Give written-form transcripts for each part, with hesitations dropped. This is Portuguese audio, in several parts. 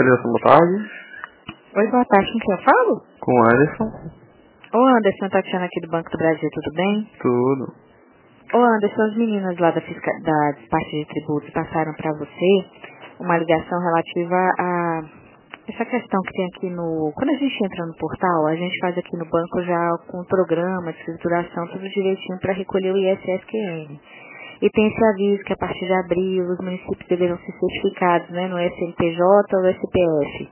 Anderson, boa tarde. Oi, boa tarde, com quem eu falo? Com o Anderson. Ô Anderson, Tatiana aqui do Banco do Brasil, tudo bem? Tudo. Ô Anderson, as meninas lá da parte de tributos passaram para você uma ligação relativa a essa questão que tem aqui no... Quando a gente entra no portal, a gente faz aqui no banco já com o programa de escrituração, tudo direitinho para recolher o ISSQN. E tem esse aviso que a partir de abril os municípios deverão ser certificados, né, no SNPJ ou SPF.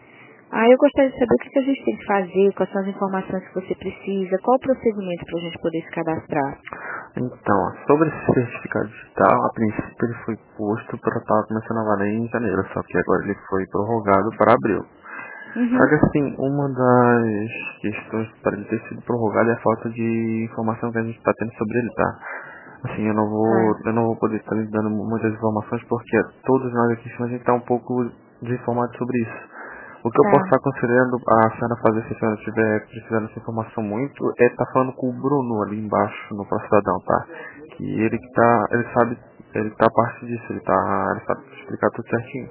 Eu gostaria de saber o que a gente tem que fazer, quais são as informações que você precisa, qual o procedimento para a gente poder se cadastrar. Então, sobre esse certificado digital, a princípio ele foi posto para estar começando a valer em janeiro, só que agora ele foi prorrogado para abril. Só que assim, uma das questões para ele ter sido prorrogado é a falta de informação que a gente está tendo sobre ele, tá? Assim, eu não vou poder estar lhe dando muitas informações porque todos nós aqui a gente está um pouco desinformados sobre isso. O que eu posso estar aconselhando a senhora fazer, se a senhora estiver precisando dessa informação muito, é estar falando com o Bruno ali embaixo, no Cidadão, tá? Que ele ele tá a parte disso, ele sabe explicar tudo certinho.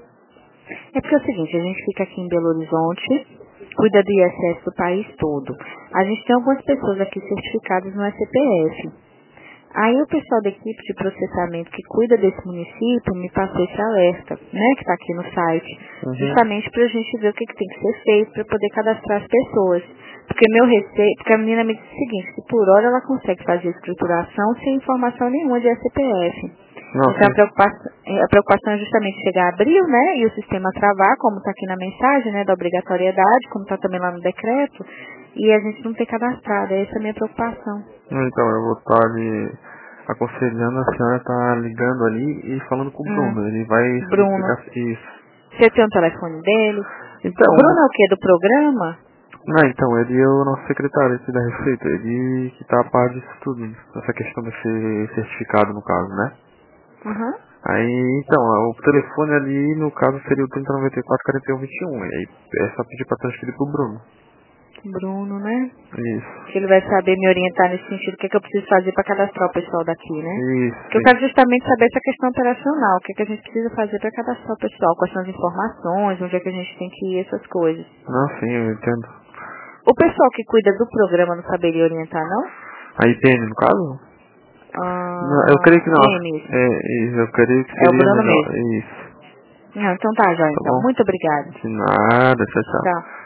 É porque é o seguinte, a gente fica aqui em Belo Horizonte, cuida do ISS do país todo. A gente tem algumas pessoas aqui certificadas no SPF. Aí o pessoal da equipe de processamento que cuida desse município me passou esse alerta, né, que está aqui no site, justamente para a gente ver o que tem que ser feito para poder cadastrar as pessoas. Porque a menina me disse o seguinte, que por hora ela consegue fazer a escrituração sem informação nenhuma de SPF. Então a preocupação é justamente chegar a abril, né, e o sistema travar, como está aqui na mensagem, né, da obrigatoriedade, como está também lá no decreto, e a gente não ter cadastrado. Essa é a minha preocupação. Então, eu vou estar lhe aconselhando a senhora estar ligando ali e falando com o Bruno. Ele vai Bruno. explicar isso. Você tem o telefone dele? Então, O Bruno é o quê? Do programa? não, então, ele é o nosso secretário aqui da Receita. Ele que tá a par disso tudo, essa questão desse certificado, no caso, né? Aí, então, o telefone ali, no caso, seria o 3094-4121. E aí, é só pedir pra transferir pro Bruno. Bruno, né? Isso. Que ele vai saber me orientar nesse sentido, o que eu preciso fazer para cadastrar o pessoal daqui, né? Isso. Porque eu quero justamente saber essa questão operacional, o que a gente precisa fazer para cadastrar o pessoal, quais são as informações, onde é que a gente tem que ir, essas coisas. Não, sim, eu entendo. O pessoal que cuida do programa não saberia orientar, não? A IPN, no caso? Não, eu creio que não. Eu creio que seria o Bruno melhor. mesmo. Isso. Não, então tá, já, Tá então. bom? Muito obrigada. De nada, tchau, tchau. Tchau.